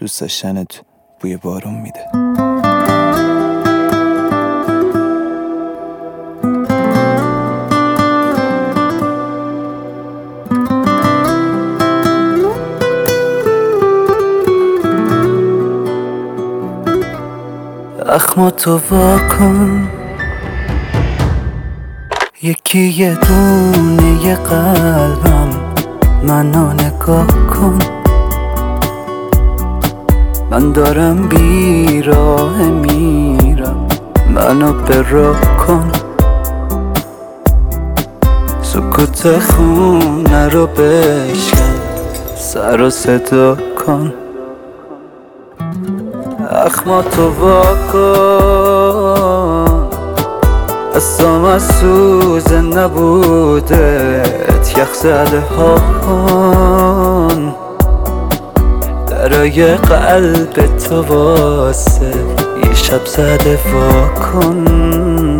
دوست داشتنت بوی بارون میده. اخماتو واکن، یکی یه دونه ی قلبم منو نگاه کن. من دارم بیراه میرم، منو به راه کن. سکوت خونه رو بشکن، سر و صدا کن. اخماتو واکن، اصام از سوز نبودت یخ زده ها کن. درای قلب تو واسه یه شب زده وا کن.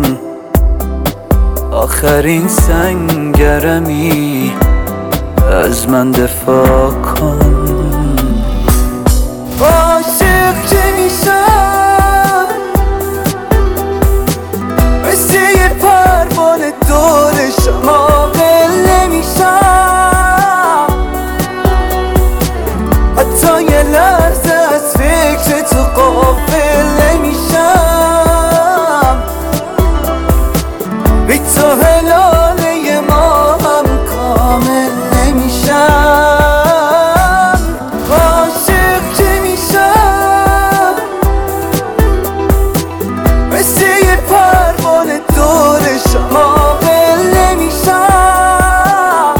آخرین سنگرمی از من دفاع کن. عاشق که میشم مثل یه پروانه دور شما قل نمیشم. حتی یه لحظه از فکر تو غافل نمیشم. بی تو هلاله ما هم کامل نمیشم. عاشق که میشم مثل یه پروانه دور شما قل نمیشم.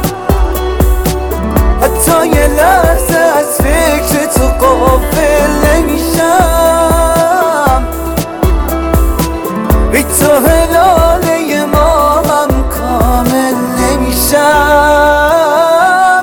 حتی یه لحظه از فکر تو غافل نمیشم. بی تو هلاله ما هم کامل نمیشم.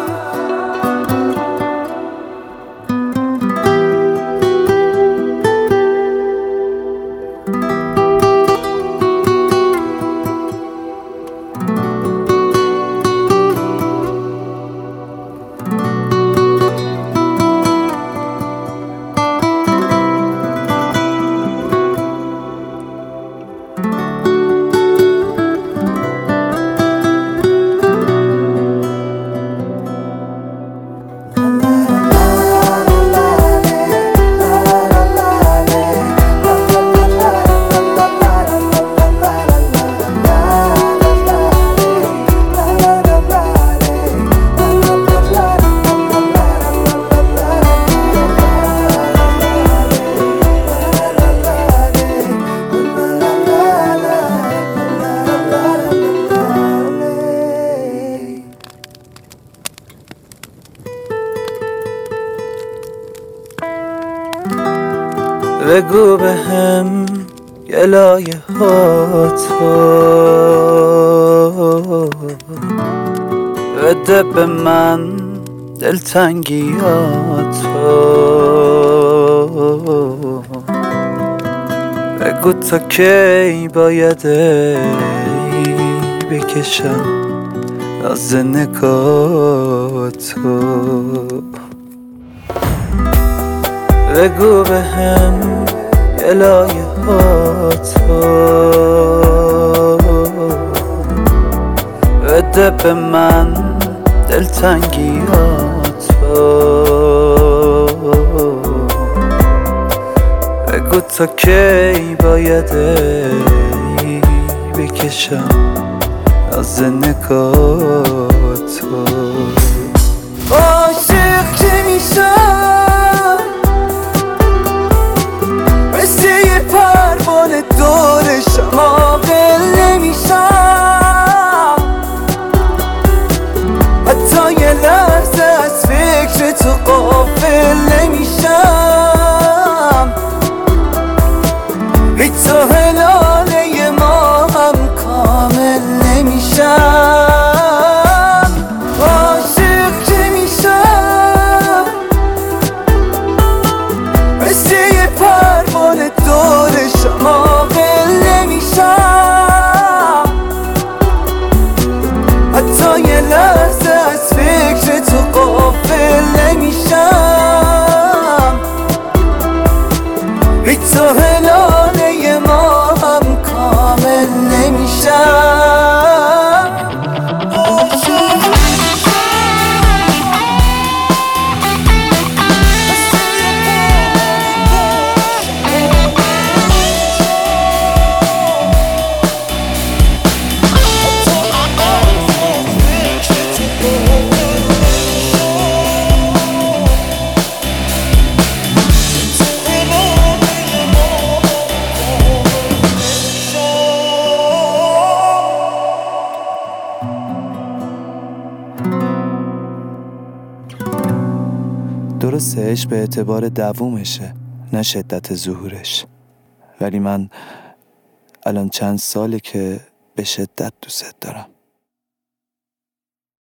بگو بهم یه لایه هاتو، بده به من دلتنگیاتو. بگو تا کی بایده بکشم از نگاتو. بگو بهم یه لایه هاتو، بده به من دلتنگیاتو. بگو تا کی بایده بکشم از نگاتو. عاشق که میشم مثل یه پروانه دور شما قل نمیشم. حتی یه لحظه از فکر تو غافل نمیشم. بی تو هلاله ما هم کامل نمیشم. درسته عشق به اعتبار دوومشه، نه شدت ظهورش. ولی من الان چند ساله که به شدت دوست دارم.